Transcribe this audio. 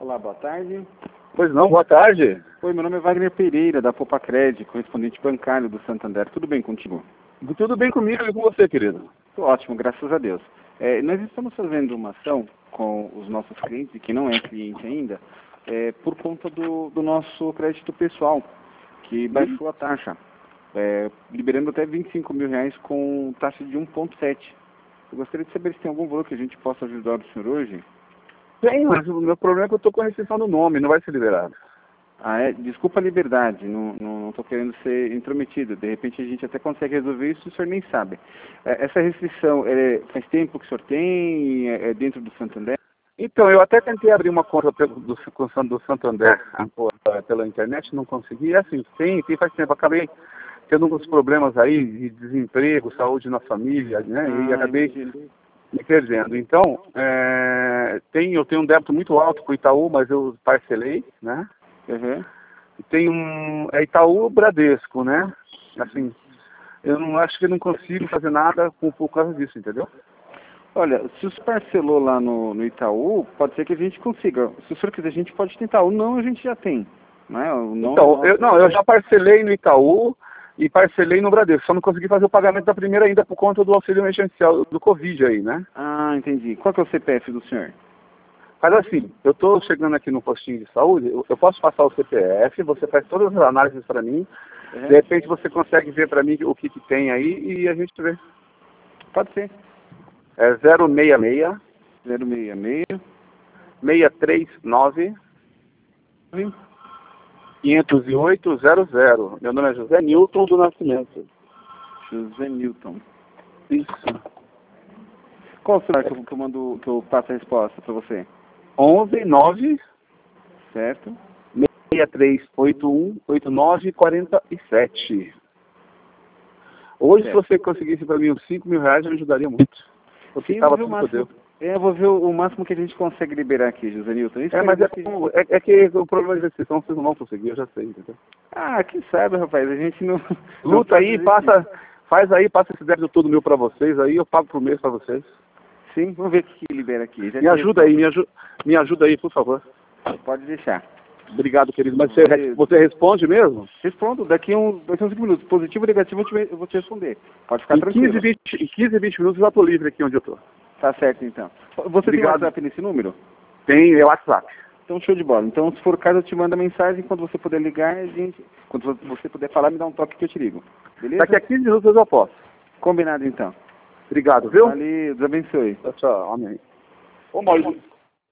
Olá, boa tarde. Pois não, boa tarde. Oi, meu nome é Wagner Pereira, da Popacred, correspondente bancário do Santander. Tudo bem contigo? Tudo bem comigo e com você, querido? Tô ótimo, graças a Deus. Nós estamos fazendo uma ação com os nossos clientes, e que não é cliente ainda, por conta do nosso crédito pessoal, que baixou a taxa, liberando até R$ 25 mil com taxa de 1,7. Eu gostaria de saber se tem algum valor que a gente possa ajudar o senhor hoje. Tem, mas o meu problema é que eu estou com a restrição no nome, não vai ser liberado. Ah, Desculpa a liberdade, não estou querendo ser intrometido. De repente a gente até consegue resolver isso e o senhor nem sabe. Essa restrição, faz tempo que o senhor tem? É dentro do Santander? Então, eu até tentei abrir uma conta do Santander pela internet, não consegui. É assim, tem faz tempo. Acabei tendo alguns problemas aí de desemprego, saúde na família, né? E acabei me perdendo. Então, eu tenho um débito muito alto com o Itaú, mas eu parcelei, né? Uhum. E tem Itaú Bradesco, né? Assim, eu não acho que eu não consigo fazer nada por causa disso, entendeu? Olha, se o senhor parcelou lá no Itaú, pode ser que a gente consiga. Se o senhor quiser, a gente pode tentar. O não a gente já tem. Né? Então, eu já parcelei no Itaú e parcelei no Bradesco. Só não consegui fazer o pagamento da primeira ainda por conta do auxílio emergencial do Covid aí, né? Ah, entendi. Qual que é o CPF do senhor? Mas assim, eu estou chegando aqui no postinho de saúde, eu posso passar o CPF, você faz todas as análises para mim, de repente você consegue ver para mim o que tem aí e a gente vê. Pode ser. É 066 066 639 50800. Meu nome é José Newton do Nascimento. José Newton. Isso. Qual o celular que eu passo a resposta para você? 11 9 Certo. 6381 8947. Hoje, se você conseguisse para mim uns R$ 5 mil, me ajudaria muito. Porque estava tudo que eu devo. Eu vou ver o máximo que a gente consegue liberar aqui, José Newton. Mas é que o problema de restrição vocês não vão conseguir, eu já sei, entendeu? Ah, quem sabe, rapaz, a gente não... Luta aí, faz esse débito todo meu para vocês, aí eu pago por mês para vocês. Sim, vamos ver o que libera aqui. Me ajuda aí, por favor. Pode deixar. Obrigado, querido. Mas você responde mesmo? Respondo, daqui uns 5 minutos. Positivo ou negativo, eu vou te responder. Pode ficar tranquilo. Em 15, 20 minutos eu já estou livre aqui onde eu estou. Tá certo, então. Você tem WhatsApp nesse número? Tem, é WhatsApp. Então, show de bola. Então, se for o caso, eu te mando a mensagem. Quando você puder ligar, quando você puder falar, me dá um toque que eu te ligo. Beleza? Daqui a 15 minutos eu já posso. Combinado, então. Obrigado, viu? Valeu, Deus abençoe. Tchau, amém. Ô, Maurício.